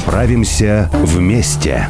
Справимся вместе.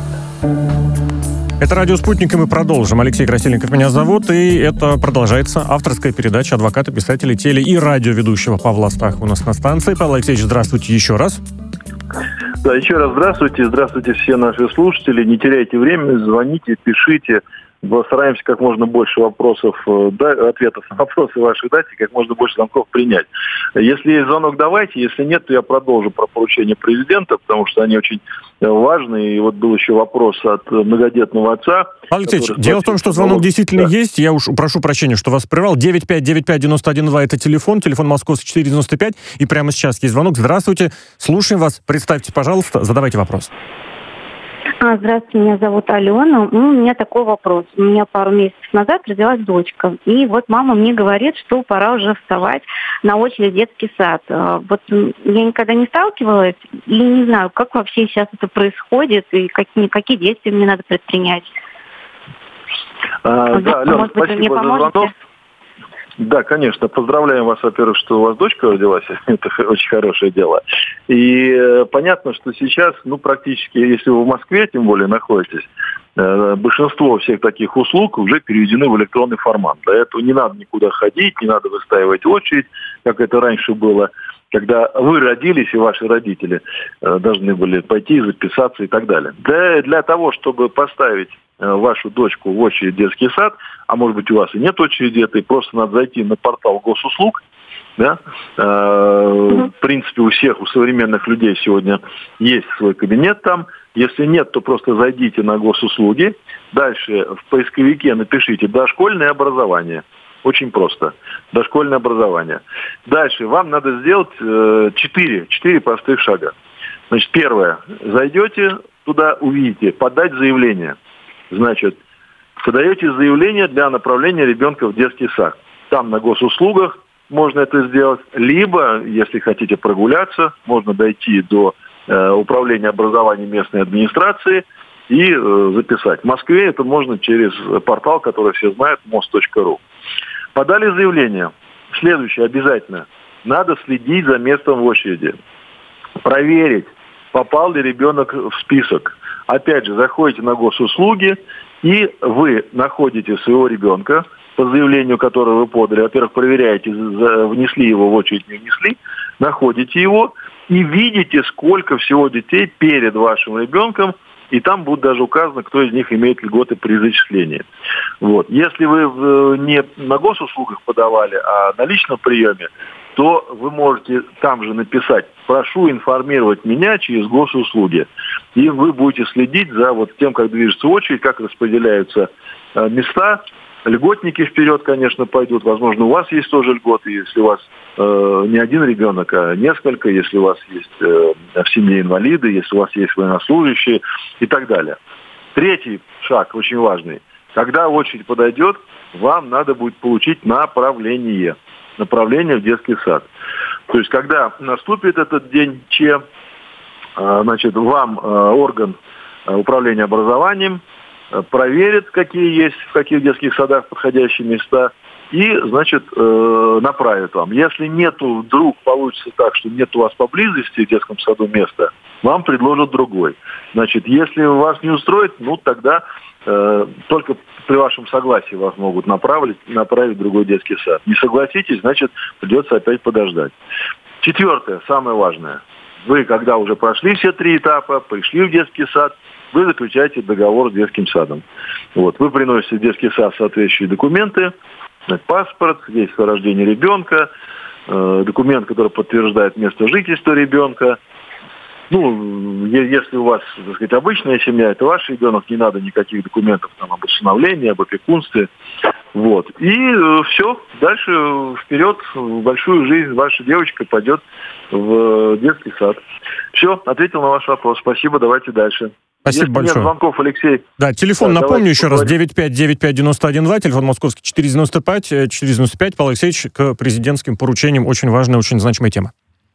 Это «Радио Спутник», и мы продолжим. Алексей Красильников меня зовут, и это продолжается авторская передача адвоката, писателя, и радиоведущего Павла Астахова у нас на станции. Павел Алексеевич, здравствуйте еще раз. Да, еще раз здравствуйте. Здравствуйте все наши слушатели. Не теряйте время, звоните, пишите. Постараемся как можно больше вопросов, ответов на вопросы ваши дать и как можно больше звонков принять. Если есть звонок, давайте. Если нет, то я продолжу про поручения президента, потому что они очень важны. И вот был еще вопрос от многодетного отца. Павел Алексеевич, дело в том, что звонок действительно есть. Я уж прошу прощения, что вас прервал. 9595-91-2 это телефон московский 495. И прямо сейчас есть звонок. Здравствуйте, слушаем вас. Представьте, пожалуйста, задавайте вопрос. Здравствуйте, меня зовут Алена. У меня такой вопрос. У меня пару месяцев назад родилась дочка. И вот мама мне говорит, что пора уже вставать на очередь в детский сад. Вот я никогда не сталкивалась и не знаю, как вообще сейчас это происходит и какие действия мне надо предпринять. Да, Алена, может быть, вы мне поможете? Да, конечно. Поздравляем вас, во-первых, что у вас дочка родилась. Это очень хорошее дело. И понятно, что сейчас, практически, если вы в Москве, тем более, находитесь, большинство всех таких услуг уже переведены в электронный формат. Для этого не надо никуда ходить, не надо выстаивать очередь, как это раньше было, когда вы родились и ваши родители должны были пойти, записаться и так далее. Для того, чтобы поставить вашу дочку в очередь в детский сад, а может быть у вас и нет очереди, это просто надо зайти на портал госуслуг. Да? В принципе, у всех, у современных людей сегодня есть свой кабинет там. Если нет, то просто зайдите на госуслуги. Дальше в поисковике напишите «дошкольное образование». Очень просто. Дошкольное образование. Дальше вам надо сделать 4 простых шага. Значит, первое. Зайдете туда, увидите, подать заявление. Значит, подаете заявление для направления ребенка в детский сад. Там на госуслугах можно это сделать. Либо, если хотите прогуляться, можно дойти до управления образованием местной администрации и записать. В Москве это можно через портал, который все знают, мост.ру. Подали заявление. Следующее обязательно. Надо следить за местом в очереди. Проверить, попал ли ребенок в список. Опять же, заходите на госуслуги, и вы находите своего ребенка по заявлению, которое вы подали. Во-первых, проверяете, внесли его в очередь, не внесли, находите его и видите, сколько всего детей перед вашим ребенком, и там будет даже указано, кто из них имеет льготы при зачислении. Вот. Если вы не на госуслугах подавали, а на личном приеме, то вы можете там же написать «прошу информировать меня через госуслуги». И вы будете следить за тем, как движется очередь, как распределяются места. Льготники вперед, конечно, пойдут. Возможно, у вас есть тоже льготы, если у вас не один ребенок, а несколько, если у вас есть в семье инвалиды, если у вас есть военнослужащие и так далее. Третий шаг, очень важный. Когда очередь подойдет, вам надо будет получить направление в детский сад. То есть, когда наступит этот день Ч, значит, вам орган управления образованием проверит, в каких детских садах подходящие места, и, значит, направит вам. Если нету, вдруг получится так, что нет у вас поблизости в детском саду места, вам предложат другой. Значит, если вас не устроит, тогда только при вашем согласии вас могут направить в другой детский сад. Не согласитесь, значит, придется опять подождать. Четвертое, самое важное. Вы, когда уже прошли все 3 этапа, пришли в детский сад, вы заключаете договор с детским садом. Вы приносите в детский сад соответствующие документы, паспорт, свидетельство о рождении ребенка, документ, который подтверждает место жительства ребенка. Если у вас, так сказать, обычная семья, это ваш ребенок, не надо никаких документов об усыновлении, об опекунстве. И все, дальше вперед, в большую жизнь ваша девочка пойдет в детский сад. Все, ответил на ваш вопрос. Спасибо, давайте дальше. Спасибо Если большое. нет звонков, Алексей. Да, телефон напомню еще раз, 9595-91-2, телефон московский 495. Павел Алексеевич, к президентским поручениям очень важная, очень значимая тема.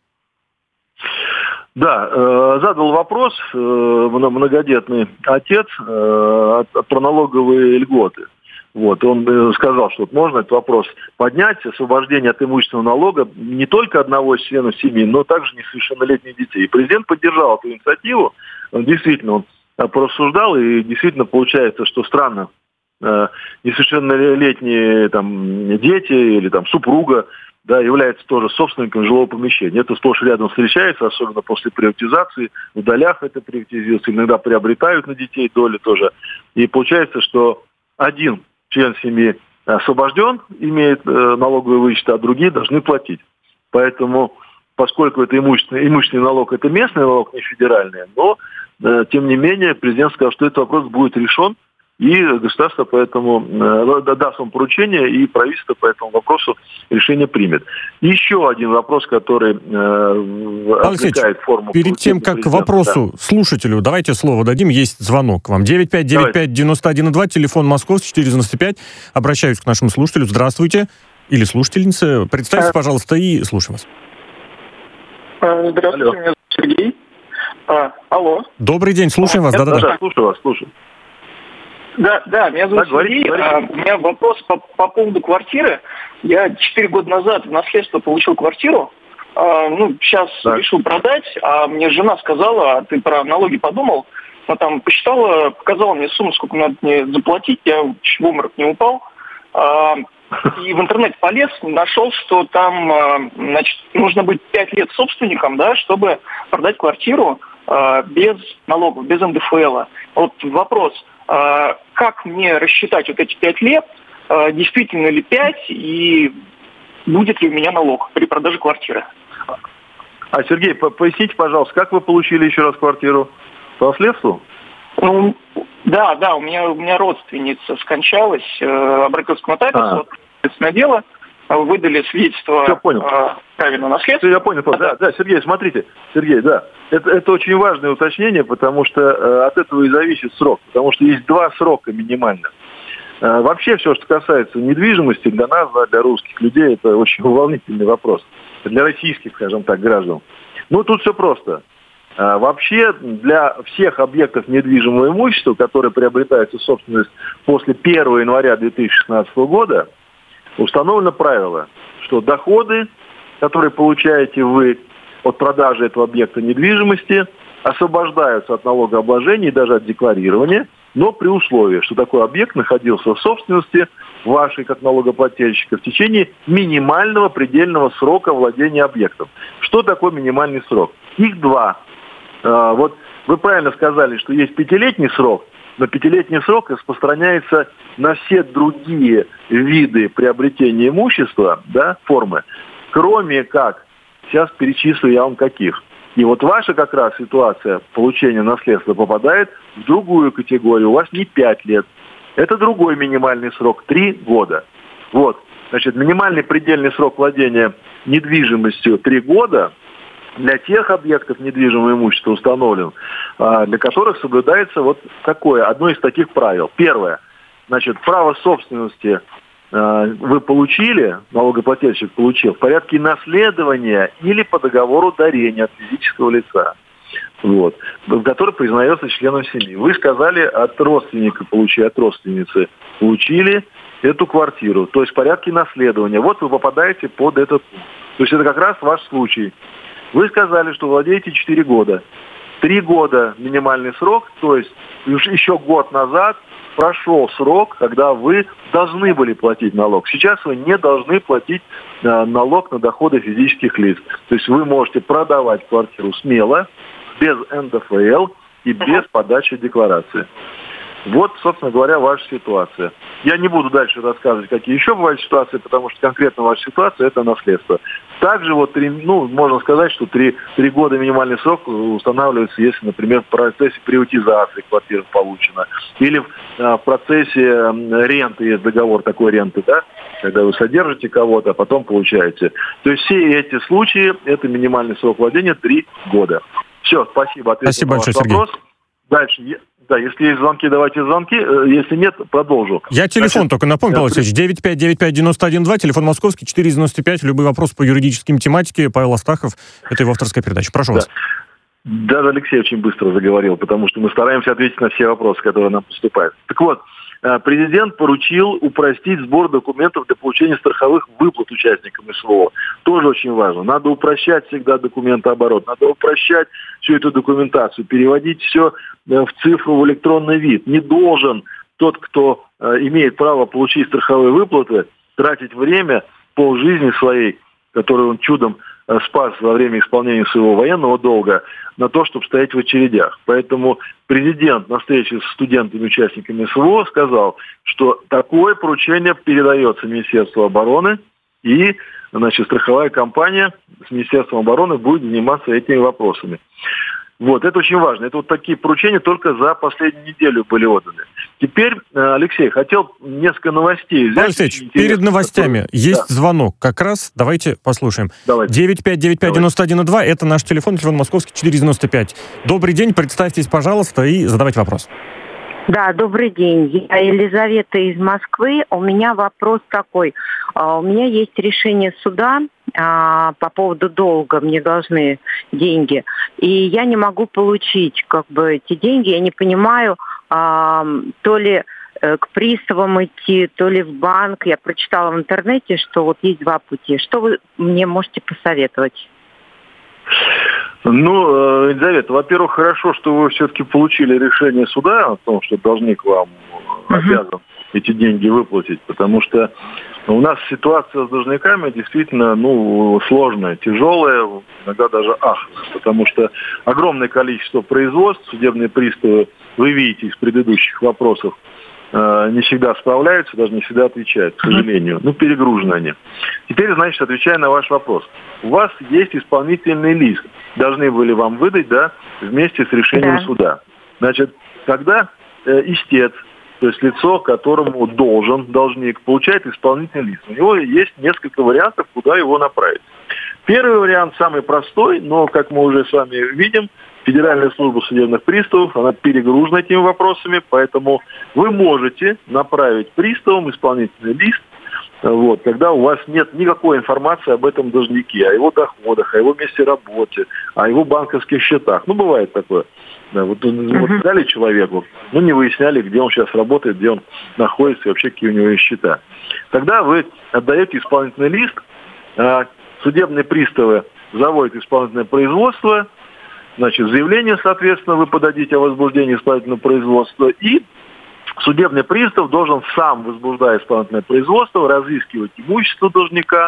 Да, задал вопрос многодетный отец про налоговые льготы. Вот, он сказал, что можно этот вопрос поднять, освобождение от имущественного налога не только одного из членов семьи, но также несовершеннолетних детей. И президент поддержал эту инициативу. Действительно, он порассуждал, и действительно получается, что странно, несовершеннолетние там, дети или там, супруга, да, являются тоже собственником жилого помещения. Это сплошь и рядом встречается, особенно после приватизации. В долях это приватизируется, иногда приобретают на детей доли тоже. И получается, что один член семьи освобожден, имеет налоговый вычет, а другие должны платить. Поэтому, поскольку это имущественный налог, это местный налог, не федеральный, но, тем не менее, президент сказал, что этот вопрос будет решен, и государство поэтому даст вам поручение, и правительство по этому вопросу решение примет. Еще один вопрос, который отвлекает форму. Перед тем, как к вопросу слушателю, давайте слово дадим. Есть звонок к вам. 95-95-91-2, телефон московский, 495. Обращаюсь к нашему слушателю. Здравствуйте. Или слушательнице. Представьте, пожалуйста, и слушаем вас. Здравствуйте, алло. Меня зовут Сергей. Алло. Добрый день, слушаем вас. Да-да-да. Слушаю вас, слушаю. Да, меня зовут Сергей. У меня вопрос по поводу квартиры. Я 4 года назад в наследство получил квартиру. Сейчас решил продать, а мне жена сказала, ты про налоги подумал? Она там посчитала, показала мне сумму, сколько надо мне заплатить. Я чуть в обморок не упал. И в интернет полез, нашел, что там, нужно быть 5 лет собственником, да, чтобы продать квартиру без налогов, без НДФЛ. Вот вопрос. Как мне рассчитать вот эти 5 лет, действительно ли 5, и будет ли у меня налог при продаже квартиры? Сергей, поясните, пожалуйста, как вы получили еще раз квартиру? По наследству? Да, у меня родственница скончалась, обратилась к нотариусу, ответственное дело, выдали свидетельство праве на наследство. Я понял. Да, Сергей, смотрите. Сергей, да. Это очень важное уточнение, потому что от этого и зависит срок. Потому что есть 2 срока минимально. Вообще все, что касается недвижимости, для нас, для русских людей, это очень волнительный вопрос. Для российских, скажем так, граждан. Тут все просто. Вообще для всех объектов недвижимого имущества, которые приобретаются в собственность после 1 января 2016 года, установлено правило, что доходы, которые получаете вы от продажи этого объекта недвижимости, освобождаются от налогообложения и даже от декларирования, но при условии, что такой объект находился в собственности вашей, как налогоплательщика, в течение минимального предельного срока владения объектом. Что такое минимальный срок? Их 2. Вот вы правильно сказали, что есть 5-летний срок, но 5-летний срок распространяется на все другие виды приобретения имущества, да, формы, кроме как, сейчас перечислю я вам каких. И вот ваша как раз ситуация получения наследства попадает в другую категорию. У вас не 5 лет. Это другой минимальный срок, 3 года. Вот, значит, минимальный предельный срок владения недвижимостью 3 года для тех объектов недвижимого имущества установлен, для которых соблюдается вот такое, одно из таких правил. Первое, значит, право собственности вы получили, налогоплательщик получил, в порядке наследования или по договору дарения от физического лица, вот, который признается членом семьи. Вы сказали, от родственника получили, от родственницы получили эту квартиру, то есть в порядке наследования. Вот вы попадаете под этот пункт. То есть это как раз ваш случай. Вы сказали, что владеете 4 года. 3 года минимальный срок, то есть еще год назад прошел срок, когда вы должны были платить налог. Сейчас вы не должны платить налог на доходы физических лиц. То есть вы можете продавать квартиру смело, без НДФЛ и без подачи декларации. Вот, собственно говоря, ваша ситуация. Я не буду дальше рассказывать, какие еще бывают ситуации, потому что конкретно ваша ситуация – это наследство. Также вот можно сказать, что 3 года минимальный срок устанавливается, если, например, в процессе приватизации квартира получена, или в процессе ренты, есть договор такой ренты, да, когда вы содержите кого-то, а потом получаете. То есть все эти случаи – это минимальный срок владения 3 года. Все, спасибо. Ответил на ваш вопрос. Дальше. Да, если есть звонки, давайте звонки. Если нет, продолжу. Я телефон только напомню, Павел Алексеевич. 95-95-91-2, телефон московский, 495. Любой вопрос по юридическим тематике. Павел Астахов. Это его авторская передача. Прошу вас. Даже Алексей очень быстро заговорил, потому что мы стараемся ответить на все вопросы, которые нам поступают. Так вот, президент поручил упростить сбор документов для получения страховых выплат участникам СВО. Тоже очень важно. Надо упрощать всегда документооборот, надо упрощать всю эту документацию, переводить все в цифру, в электронный вид. Не должен тот, кто имеет право получить страховые выплаты, тратить время, полжизни своей, которую он чудом спас во время исполнения своего военного долга, на то, чтобы стоять в очередях. Поэтому президент на встрече с студентами, участниками СВО сказал, что такое поручение передается Министерству обороны, и, значит, страховая компания с Министерством обороны будет заниматься этими вопросами. Вот, это очень важно. Это вот такие поручения только за последнюю неделю были отданы. Теперь, Алексей, хотел несколько новостей взять. Алексей, перед новостями есть звонок. Как раз давайте послушаем. 955-91-2, это наш телефон московский 495. Добрый день, представьтесь, пожалуйста, и задавайте вопрос. Да, добрый день. Я Елизавета из Москвы. У меня вопрос такой. У меня есть решение суда по поводу долга. Мне должны деньги. И я не могу получить эти деньги. Я не понимаю, то ли к приставам идти, то ли в банк. Я прочитала в интернете, что вот есть два пути. Что вы мне можете посоветовать? Ну, Елизавета, во-первых, хорошо, что вы все-таки получили решение суда о том, что должник вам обязан эти деньги выплатить, потому что у нас ситуация с должниками действительно, сложная, тяжелая, иногда даже аховая, потому что огромное количество производств, судебные приставы, вы видите из предыдущих вопросов, не всегда справляются, даже не всегда отвечают, к сожалению. Перегружены они. Теперь, значит, отвечая на ваш вопрос. У вас есть исполнительный лист. Должны были вам выдать, вместе с решением суда. Значит, когда истец, то есть лицо, которому должник, получает исполнительный лист, у него есть несколько вариантов, куда его направить. Первый вариант самый простой, но, как мы уже с вами видим, Федеральная служба судебных приставов, она перегружена этими вопросами, поэтому вы можете направить приставам исполнительный лист, когда у вас нет никакой информации об этом должнике, о его доходах, о его месте работы, о его банковских счетах. Бывает такое. Дали человеку, не выясняли, где он сейчас работает, где он находится и вообще какие у него есть счета. Тогда вы отдаете исполнительный лист, судебные приставы заводят исполнительное производство, значит, заявление, соответственно, вы подадите о возбуждении исполнительного производства, и судебный пристав должен сам, возбуждая исполнительное производство, разыскивать имущество должника,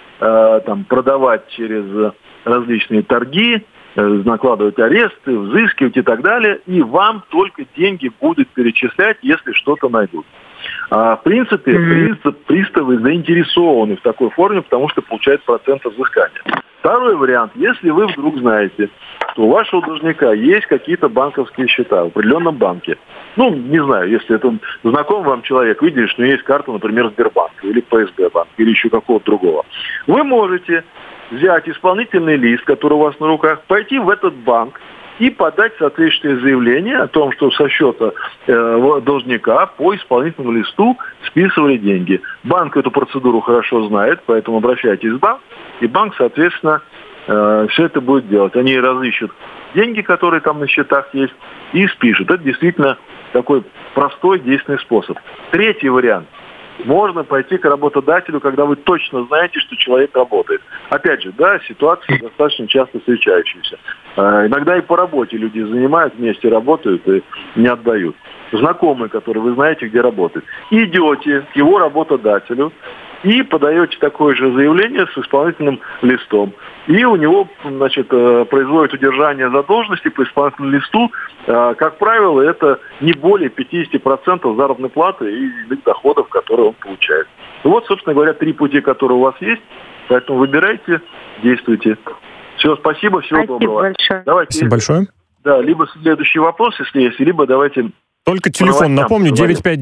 продавать через различные торги, накладывать аресты, взыскивать и так далее, и вам только деньги будут перечислять, если что-то найдут. В принципе, приставы заинтересованы в такой форме, потому что получают процент взыскания. Второй вариант. Если вы вдруг знаете, что у вашего должника есть какие-то банковские счета в определенном банке, не знаю, если это знакомый вам человек, видели, что есть карта, например, Сбербанка или ПСБ банка или еще какого-то другого, вы можете взять исполнительный лист, который у вас на руках, пойти в этот банк и подать соответствующее заявление о том, что со счета должника по исполнительному листу списывали деньги. Банк эту процедуру хорошо знает, поэтому обращайтесь в банк, и банк, соответственно, все это будет делать. Они разыщут деньги, которые там на счетах есть, и спишут. Это действительно такой простой, действенный способ. Третий вариант. Можно пойти к работодателю, когда вы точно знаете, что человек работает. Опять же, ситуация достаточно часто встречающаяся. Иногда и по работе люди занимают, вместе работают и не отдают. Знакомые, которые вы знаете, где работают. Идете к его работодателю и подаете такое же заявление с исполнительным листом. И у него, значит, производят удержание задолженности по исполнительному листу. Как правило, это не более 50% заработной платы и доходов, которые он получает. Вот, собственно говоря, 3 пути, которые у вас есть. Поэтому выбирайте, действуйте. Все, спасибо, всего доброго. Большое. Давайте, спасибо большое. Да, либо следующий вопрос, если есть, либо давайте... Только телефон, напомню,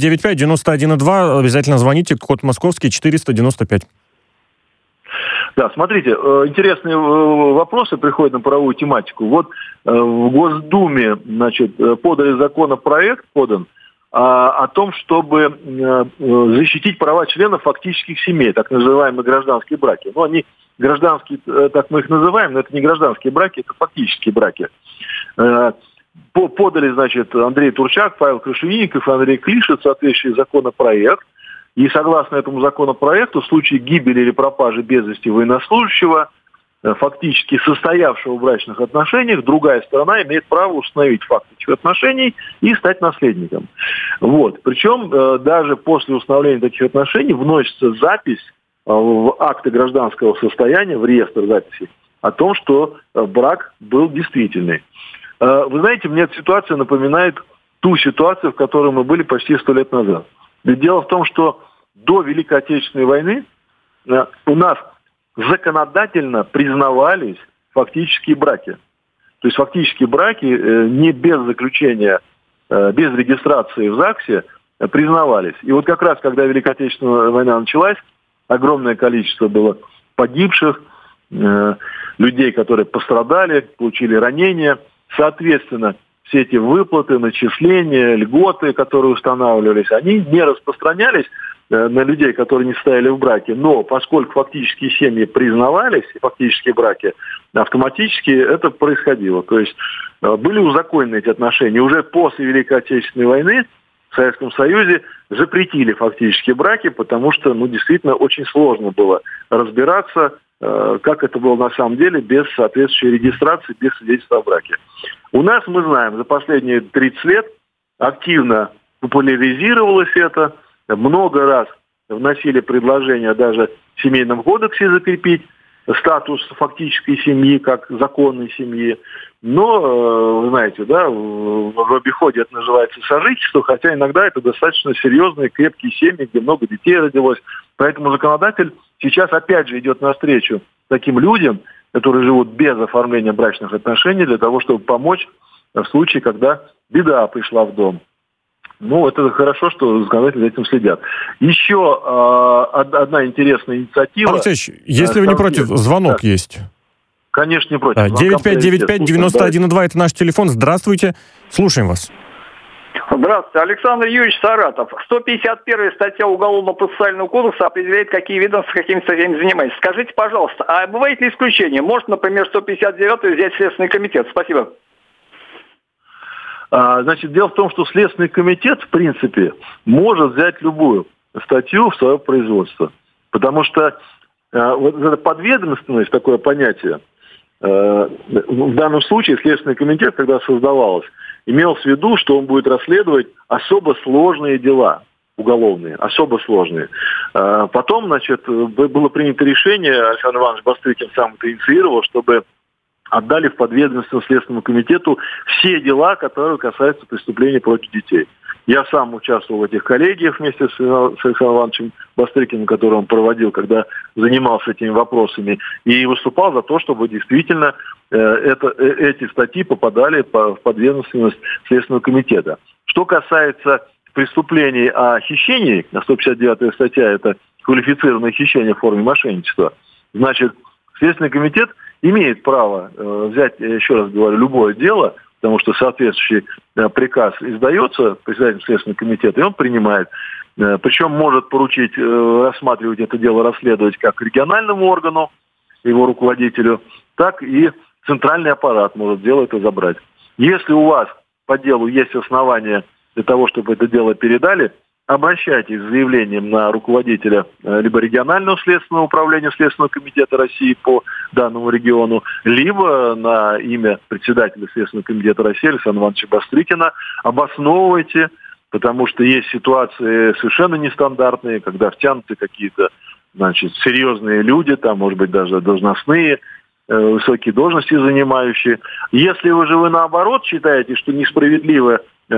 9595-91-2, обязательно звоните, код московский 495. Да, смотрите, интересные вопросы приходят на правовую тематику. Вот в Госдуме, значит, подали законопроект, о том, чтобы защитить права членов фактических семей, так называемые гражданские браки. Они гражданские, так мы их называем, но это не гражданские браки, это фактические браки. подали, значит, Андрей Турчак, Павел Крашенинников и Андрей Клишет соответствующий законопроект. И согласно этому законопроекту, в случае гибели или пропажи без вести военнослужащего, фактически состоявшего в брачных отношениях, другая сторона имеет право установить факт этих отношений и стать наследником. Вот. Причем даже после установления таких отношений вносится запись в акты гражданского состояния, в реестр записей, о том, что брак был действительный. Вы знаете, мне эта ситуация напоминает ту ситуацию, в которой мы были почти 100 лет назад. Ведь дело в том, что до Великой Отечественной войны у нас законодательно признавались фактические браки. То есть фактические браки не без заключения, без регистрации в ЗАГСе признавались. И вот как раз, когда Великая Отечественная война началась, огромное количество было погибших, людей, которые пострадали, получили ранения. Соответственно, все эти выплаты, начисления, льготы, которые устанавливались, они не распространялись на людей, которые не состояли в браке. Но поскольку фактические семьи признавались, и фактические браки, автоматически это происходило. То есть были узаконены эти отношения. Уже после Великой Отечественной войны в Советском Союзе запретили фактически браки, потому что, действительно, очень сложно было разбираться, как это было на самом деле, без соответствующей регистрации, без свидетельства о браке. У нас, мы знаем, за последние 30 лет активно популяризировалось это, много раз вносили предложения даже в Семейном кодексе закрепить статус фактической семьи как законной семьи. Но, вы знаете, да, в обиходе это называется сожительство, хотя иногда это достаточно серьезные, крепкие семьи, где много детей родилось. Поэтому законодатель сейчас опять же идет навстречу таким людям, которые живут без оформления брачных отношений, для того, чтобы помочь в случае, когда беда пришла в дом. Это хорошо, что законодатели за этим следят. Еще одна интересная инициатива. Павел Алексеевич, если вы не против, звонок есть. Конечно, не против. 9595-91-2 – это наш телефон. Здравствуйте. Слушаем вас. Здравствуйте. Александр Юрьевич, Саратов. 151 статья Уголовно-процессуального кодекса определяет, какие ведомства какими статьями занимаются. Скажите, пожалуйста, а бывает ли исключение? Может, например, 159 взять Следственный комитет? Спасибо. Значит, дело в том, что Следственный комитет, в принципе, может взять любую статью в свое производство. Потому что вот эта подведомственность, такое понятие, в данном случае Следственный комитет, когда создавалось, имел в виду, что он будет расследовать особо сложные дела уголовные, особо сложные. Потом, значит, было принято решение, Александр Иванович Бастрыкин сам это инициировал, чтобы отдали в подведомственность Следственному комитету все дела, которые касаются преступлений против детей. Я сам участвовал в этих коллегиях вместе с Александром Ивановичем Бастрыкиным, который он проводил, когда занимался этими вопросами, и выступал за то, чтобы действительно эти статьи попадали в подведомственность Следственного комитета. Что касается преступлений о хищении, 159-я статья – это квалифицированное хищение в форме мошенничества, значит, Следственный комитет имеет право взять, еще раз говорю, любое дело, потому что соответствующий приказ издается председателем Следственного комитета, и он принимает. Причем может поручить рассматривать это дело, расследовать как региональному органу, его руководителю, так и центральный аппарат может дело это забрать. Если у вас по делу есть основания для того, чтобы это дело передали, обращайтесь с заявлением на руководителя либо регионального следственного управления Следственного комитета России по данному региону, либо на имя председателя Следственного комитета России Александра Ивановича Бастрыкина. Обосновывайте, потому что есть ситуации совершенно нестандартные, когда втянуты какие-то, значит, серьезные люди, там, может быть, даже должностные, высокие должности занимающие. Если вы наоборот считаете, что несправедливо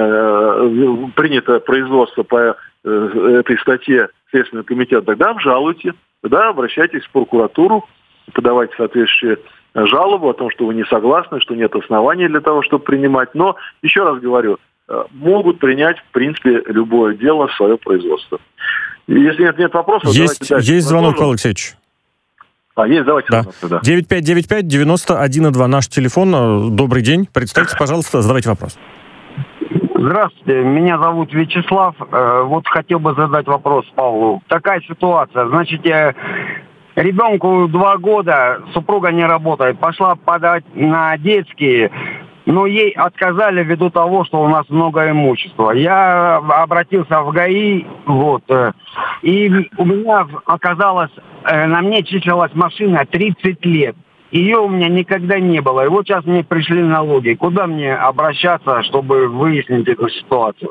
принято производство по этой статье Следственного комитета, тогда обжалуйте, тогда обращайтесь в прокуратуру, подавайте соответствующую жалобу о том, что вы не согласны, что нет оснований для того, чтобы принимать. Но, еще раз говорю, могут принять, в принципе, любое дело в свое производство. Если нет вопросов, есть звонок, Павел Алексеевич. Есть, давайте. Да. 9595-91-2 наш телефон. Добрый день. Представьтесь, пожалуйста, задавайте вопрос. Здравствуйте, меня зовут Вячеслав. Вот хотел бы задать вопрос Павлу. Такая ситуация. Значит, ребенку 2 года, супруга не работает. Пошла подать на детские. но ей отказали ввиду того, что у нас много имущества. Я обратился в ГАИ, и у меня оказалось, на мне числилась машина 30 лет. Ее у меня никогда не было. И вот сейчас мне пришли налоги. Куда мне обращаться, чтобы выяснить эту ситуацию?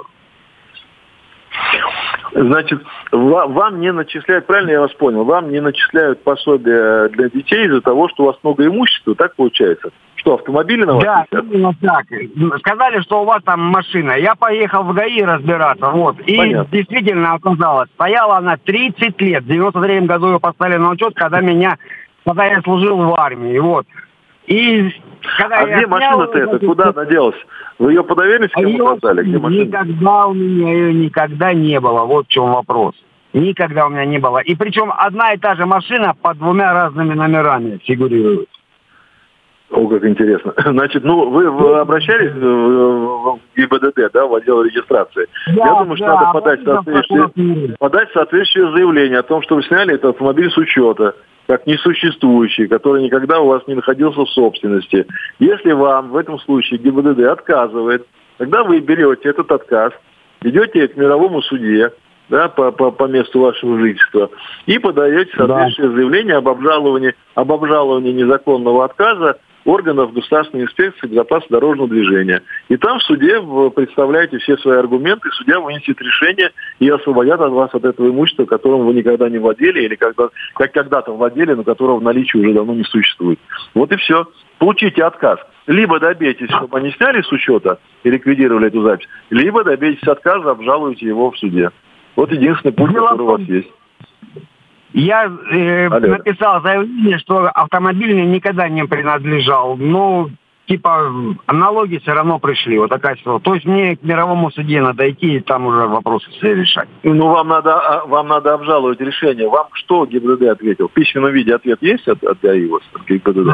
Значит, вам не начисляют, правильно я вас понял, вам не начисляют пособие для детей из-за того, что у вас много имущества, так получается? Что, автомобили на вас Да, висят? именно так. Сказали, что у вас там машина. Я поехал в ГАИ разбираться, И Понятно. действительно оказалось, стояла она 30 лет. В 93-м году ее поставили на учет, когда я служил в армии, И когда где машина-то эта? Куда она делась? Вы ее по доверенности кому-то отдали? Где машина? Никогда у меня ее никогда не было. Вот в чем вопрос. Никогда у меня не было. И причем одна и та же машина под 2 разными номерами фигурирует. О, как интересно. Значит, вы обращались в ГИБДД, да, в отдел регистрации? Да, Я думаю, что надо подать соответствующее заявление о том, что вы сняли этот автомобиль с учета, как несуществующий, который никогда у вас не находился в собственности. Если вам в этом случае ГИБДД отказывает, тогда вы берете этот отказ, идете к мировому суде, да, по месту вашего жительства, и подаете соответствующее заявление об обжаловании незаконного отказа органов Государственной инспекции безопасности дорожного движения. И там в суде вы представляете все свои аргументы, и судья вынесет решение и освободят от вас от этого имущества, которым вы никогда не владели, или как когда-то владели, но которого в наличии уже давно не существует. Вот и все. Получите отказ. Либо добейтесь, чтобы они сняли с учета и ликвидировали эту запись, либо добейтесь отказа, обжалуйте его в суде. Вот единственный путь, который у вас есть. Я написал заявление, что автомобиль мне никогда не принадлежал. Но, налоги все равно пришли. Вот такая ситуация. То есть мне к мировому суде надо идти и там уже вопросы все решать. Вам надо обжаловать решение. Вам что ГИБДД ответил? В письменном виде ответ есть от ГАИ, от ГИБДД?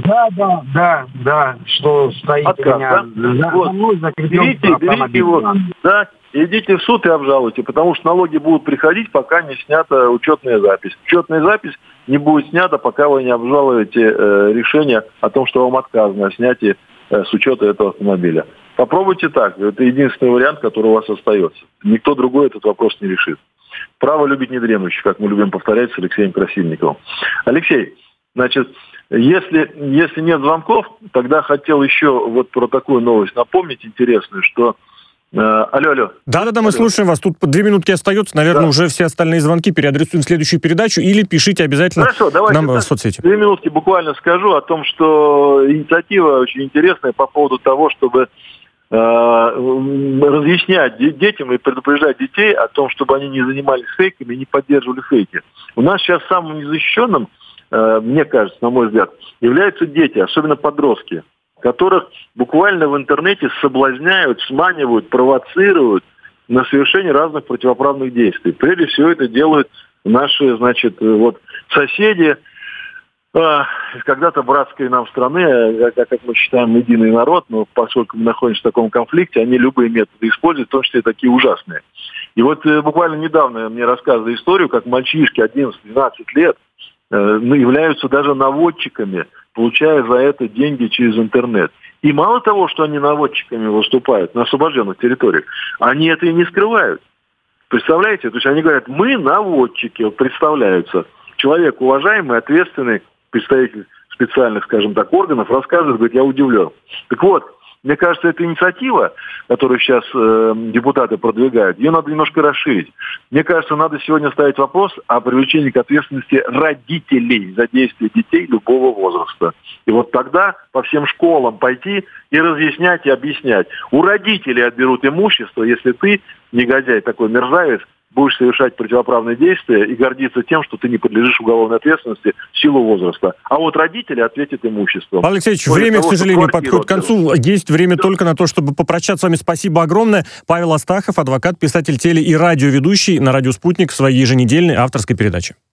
Да. Что стоит отказ, у меня за мной закреплен автомобиль. Идите в суд и обжалуйте, потому что налоги будут приходить, пока не снята учетная запись. Учетная запись не будет снята, пока вы не обжалуете решение о том, что вам отказано о снятии с учета этого автомобиля. Попробуйте так. Это единственный вариант, который у вас остается. Никто другой этот вопрос не решит. Право любить недремлющих, как мы любим повторять с Алексеем Красильниковым. Алексей, значит, если нет звонков, тогда хотел еще про такую новость напомнить интересную, что... Алло. Да, мы слушаем вас. Тут 2 минутки остается. Наверное, уже все остальные звонки переадресуем в следующую передачу или пишите обязательно нам в соцсети. 2 минутки буквально скажу о том, что инициатива очень интересная по поводу того, чтобы разъяснять детям и предупреждать детей о том, чтобы они не занимались фейками и не поддерживали фейки. У нас сейчас самым незащищенным, мне кажется, на мой взгляд, являются дети, особенно подростки, которых буквально в интернете соблазняют, сманивают, провоцируют на совершение разных противоправных действий. Прежде всего это делают наши, соседи, когда-то братской нам страны, как мы считаем, единый народ, но поскольку мы находимся в таком конфликте, они любые методы используют, в том числе такие ужасные. И буквально недавно мне рассказывали историю, как мальчишки 11-12 лет являются даже наводчиками, получая за это деньги через интернет. И мало того, что они наводчиками выступают на освобожденных территориях, они это и не скрывают. Представляете? То есть они говорят, мы наводчики, представляются. Человек уважаемый, ответственный представитель специальных, скажем так, органов рассказывает, говорит, я удивлен. Так вот, мне кажется, эта инициатива, которую сейчас депутаты продвигают, ее надо немножко расширить. Мне кажется, надо сегодня ставить вопрос о привлечении к ответственности родителей за действия детей любого возраста. И вот тогда по всем школам пойти и разъяснять, и объяснять. У родителей отберут имущество, если ты, негодяй, такой мерзавец, будешь совершать противоправные действия и гордиться тем, что ты не подлежишь уголовной ответственности в силу возраста. А вот родители ответят имуществом. Павел Алексеевич, время, к сожалению, подходит к концу. Есть время только на то, чтобы попрощаться с вами. Спасибо огромное. Павел Астахов, адвокат, писатель, теле- и радиоведущий на радио «Спутник» в своей еженедельной авторской передаче.